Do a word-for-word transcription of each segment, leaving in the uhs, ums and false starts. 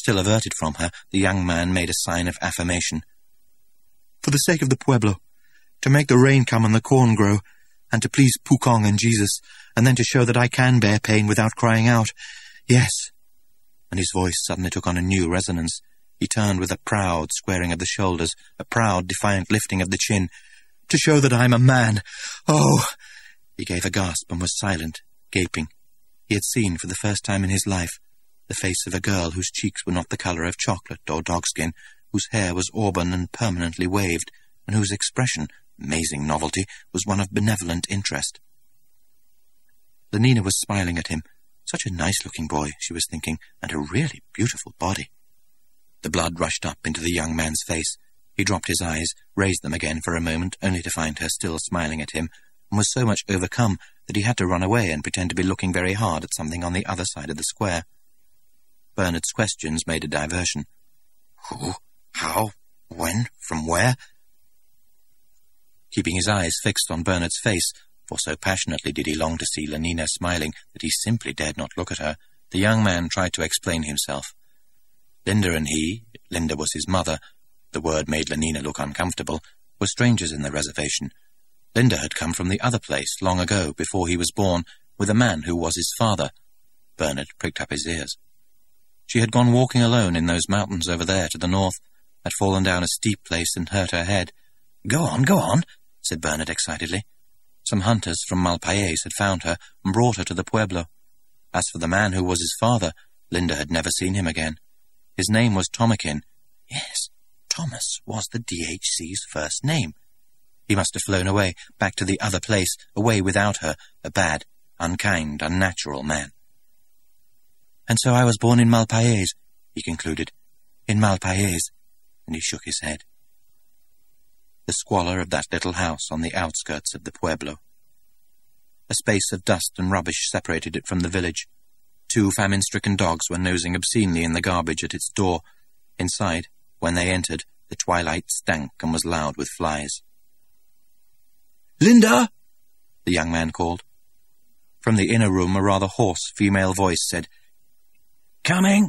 Still averted from her, the young man made a sign of affirmation. "For the sake of the pueblo, to make the rain come and the corn grow, and to please Pukong and Jesus, and then to show that I can bear pain without crying out. Yes." And his voice suddenly took on a new resonance. He turned with a proud squaring of the shoulders, a proud, defiant lifting of the chin. "To show that I'm a man. Oh!" He gave a gasp and was silent, gaping. He had seen for the first time in his life the face of a girl whose cheeks were not the colour of chocolate or dogskin, whose hair was auburn and permanently waved, and whose expression, amazing novelty, was one of benevolent interest. Lenina was smiling at him. Such a nice-looking boy, she was thinking, and a really beautiful body. The blood rushed up into the young man's face. He dropped his eyes, raised them again for a moment, only to find her still smiling at him, and was so much overcome that he had to run away and pretend to be looking very hard at something on the other side of the square. Bernard's questions made a diversion. Who? How? When? From where? Keeping his eyes fixed on Bernard's face, for so passionately did he long to see Lenina smiling that he simply dared not look at her, the young man tried to explain himself. Linda and he, Linda was his mother, the word made Lenina look uncomfortable, were strangers in the reservation. Linda had come from the other place long ago, before he was born, with a man who was his father. Bernard pricked up his ears. She had gone walking alone in those mountains over there to the north, had fallen down a steep place and hurt her head. "Go on, go on," said Bernard excitedly. Some hunters from Malpais had found her and brought her to the pueblo. As for the man who was his father, Linda had never seen him again. His name was Tomakin. Yes, Thomas was the D H C's first name. He must have flown away, back to the other place, away without her, a bad, unkind, unnatural man. "And so I was born in Malpais," he concluded. "In Malpais," and he shook his head. The squalor of that little house on the outskirts of the pueblo. A space of dust and rubbish separated it from the village. Two famine-stricken dogs were nosing obscenely in the garbage at its door. Inside, when they entered, the twilight stank and was loud with flies. "Linda!" the young man called. From the inner room a rather hoarse female voice said, "Coming!"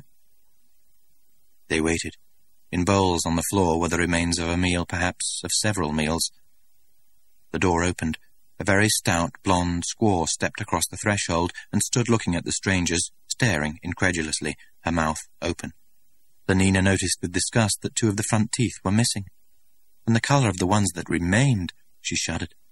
They waited. In bowls on the floor were the remains of a meal, perhaps of several meals. The door opened. A very stout, blonde squaw stepped across the threshold and stood looking at the strangers, staring incredulously, her mouth open. Lenina noticed with disgust that two of the front teeth were missing. And the colour of the ones that remained, she shuddered.